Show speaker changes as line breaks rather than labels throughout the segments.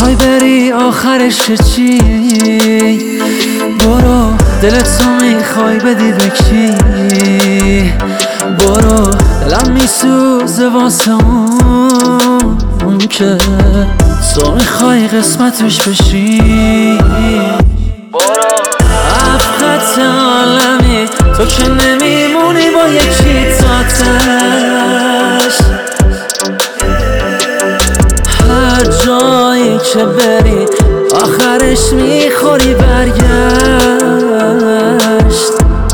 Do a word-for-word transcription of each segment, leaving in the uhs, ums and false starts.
میخوای بری آخرش چی؟ برو دلت تو میخوای بدی به کی؟ برو دلم میسوزه واسه اون که تو میخوای قسمتش بشی. برو افخط عالمی تو که نمیمونی با یکی تاتش. هر جایی که بری آخرش میخوری برگشت.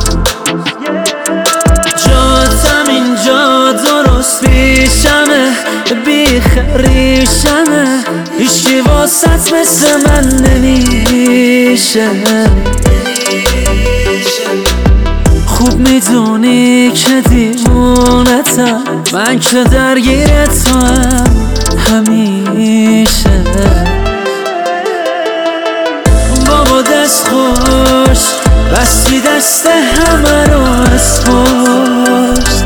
جاتم اینجا درست پیشمه بیخ ریشمه، هیچکی واسط مثل من نمیشه. خوب میدونی که دیوونتم، من که درگیر تو هم همیشه. بابا دست خوش بستی دست همه رو از پشت.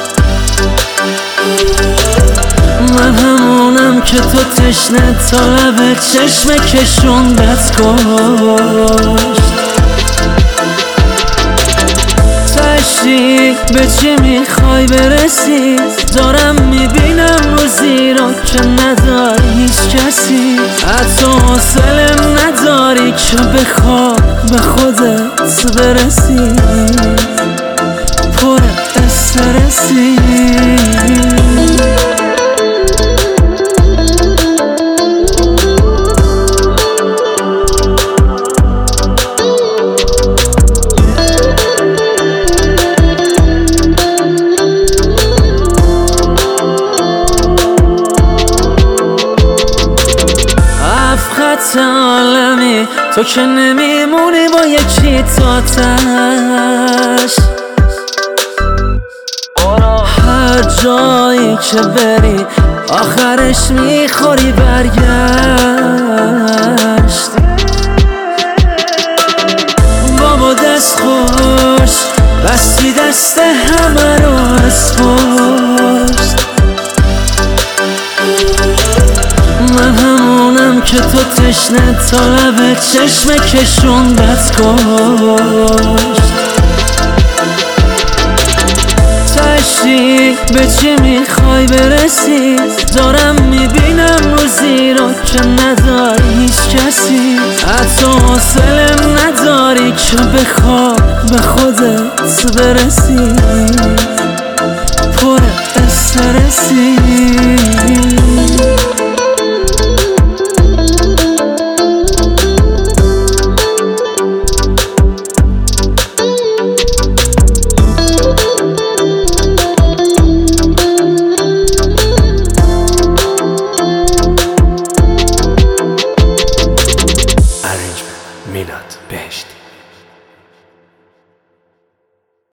من همونم که تو تشنه تا لب چشم کشوندت کشت. تشتی به چی میخوای برسی؟ دارم میبینم رو زیرا که نداری هیچ کسی، حتی حوصله نداری که بخواه به خودت برسی. پر استرسی عالمی تو که نمیمونی با یکی تاتش. هر جایی که بری آخرش میخوری برگشت. بابا دست خوش بستی دست همه رو از پشت. من همونم که تو تشنه تا لب چشم کشوندت کشت. تشتی به چی میخوای برسی؟ دارم میبینم رو زیرا که نداری هیچ کسی، حتی حوصله نداری که بخواه به خودت برسی. پر استرسی